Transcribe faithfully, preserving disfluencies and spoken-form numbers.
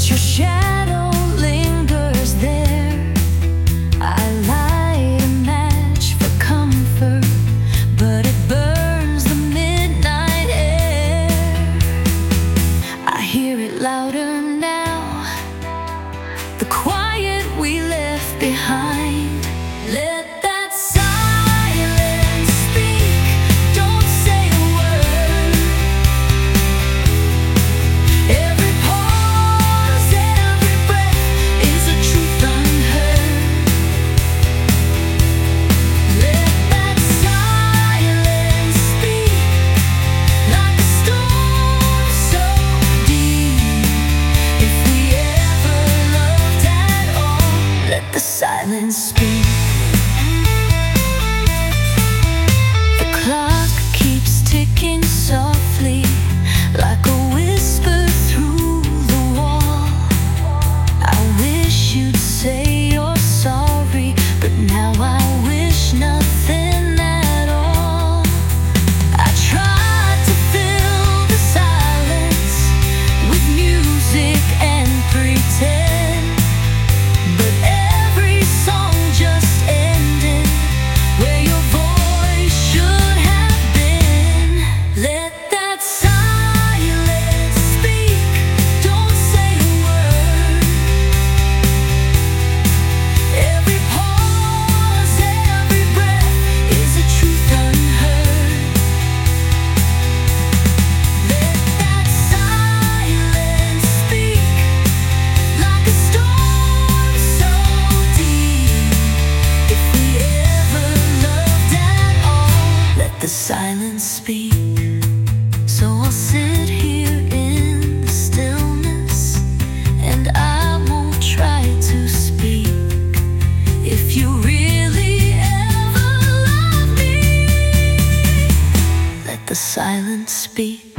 but your shadow lingers there. I light a match for comfort, but it burns the midnight air. I hear it louder now, the quiet we left behind. Let that silence speak, don't say a word. Every pause, every breath is a truth unheard. Let that silence speak, like a storm so deep. If we ever loved at all, let the silence speak. Ticking softly, like a whisper through the wall. I wish you'd say you're sorry, but now I wish nothing at all. I tried to fill the silence with music and pretend, but every song just ended where your voice should have been. Let that silence speak, don't say a word. Every pause, every breath is a truth unheard. Let that silence speak, like a storm so deep. If we ever loved at all, let the silence speak. So I'll sit here in the stillness, and I won't try to speak. If you really ever love me, let the silence speak.